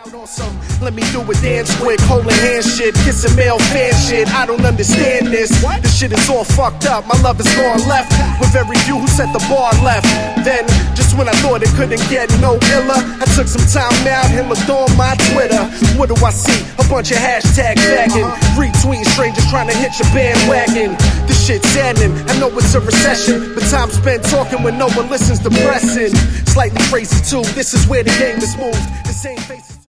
On some, let me do a dance quick, holding hand shit, kissing male fan shit. I don't understand this. This shit is all fucked up. My love is gone left with very few who set the bar left. Then, just when I thought it couldn't get no iller, I took some time out and looked on my Twitter. What do I see? A bunch of hashtags tagging, retweeting strangers trying to hit your bandwagon. This shit's saddening. I know it's a recession, but time spent talking when no one listens depressing. Slightly crazy too. This is where the game is moved. The same faces.